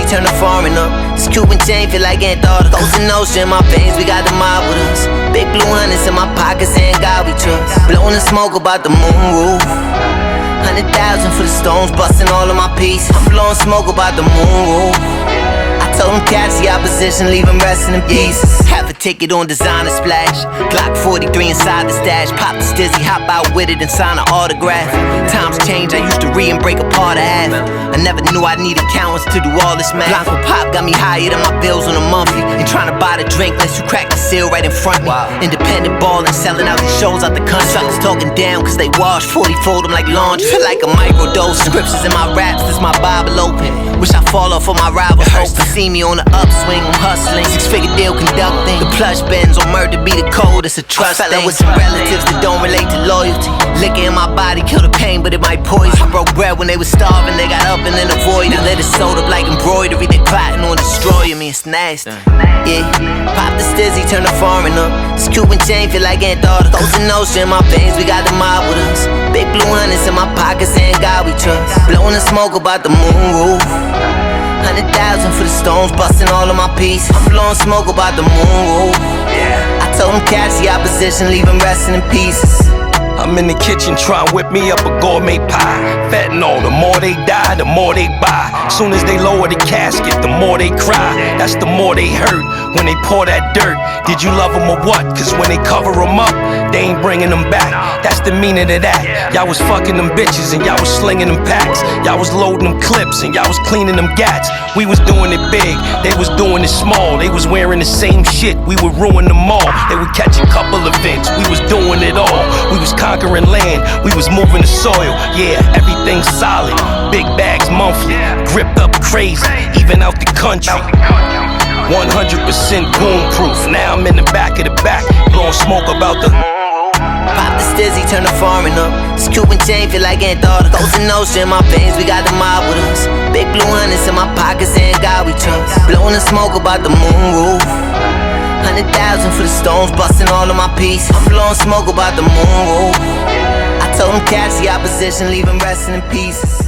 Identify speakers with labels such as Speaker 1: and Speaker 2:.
Speaker 1: turn the foreign up. This Cuban chain feel like Antarctica. Ocean ocean in my veins, we got the mob with us. Big blue hundreds in my pockets, and God we trust. Blowing the smoke about the moon roof. 100,000 for the stones, busting all of my pieces. I'm blowing smoke about the moon roof. I told them catch the opposition, leave them resting in pieces. Half a ticket on designer splash. Glock 43 inside the stash. Pop the stizzy, hop out with it and sign an autograph. Times change, I used to read and break apart a half. I never knew I needed accountants to do all this math. Blanco pop got me higher than my bills on a monthly. Ain't trying to buy the drink unless you crack the seal right in front of me. Independent ballin', selling out these shows out the country. Suckers talking down cause they wash 40, fold them like laundry. Feel like a microdose. Scriptures in my raps, this my Bible open. Wish I fall off for my rivals. Hope to see me on the upswing, I'm hustling. 6-figure deal conducting. The plush bends on murder be the code, it's a trust thing. With some relatives that don't relate to loyalty. Liquor in my body kill the pain, but it might poison. I broke bread when they were starving, they got up and then avoided. Now let it sewed up like embroidery, they plotting on destroying me, it's nasty. Yeah, pop the stizzy, turn the foreign up. This Cuban chain feel like Antarctica. Ocean ocean in my veins, we got the mob with us. Big blue hundreds in my pockets, and God we trust. Blowing the smoke about the moon roof. 100,000 for the stones, busting all of my pieces. I'm blowing smoke about the moon roof. I told them catch the opposition, leave them resting in pieces.
Speaker 2: I'm in the kitchen trying to whip me up a gourmet pie. Fentanyl, the more they die, the more they buy. Soon as they lower the casket, the more they cry. That's the more they hurt when they pour that dirt. Did you love them or what? Cause when they cover them up, they ain't bringing them back. That's the meaning of that. Y'all was fucking them bitches and y'all was slinging them packs. Y'all was loading them clips and y'all was cleaning them gats. We was doing it big, they was doing it small. They was wearing the same shit, we would ruin them all. They would catch a couple events, we was doing it all. We was conquering land, we was moving the soil. Yeah, everything's solid, big bags monthly. Gripped up crazy, even out the country. 100% boom proof. Now I'm in the back of the back, blowing smoke about the.
Speaker 1: Pop the stizzy, turn the foreign up. This Cuban chain feel like Antarctica. Ocean ocean in my veins, we got the mob with us. Big blue hundreds in my pockets, and God we trust. Blowing the smoke about the moon roof. 100,000 for the stones, busting all of my pieces. I'm blowing smoke about the moon roof. I told them catch the opposition, leave them resting in pieces.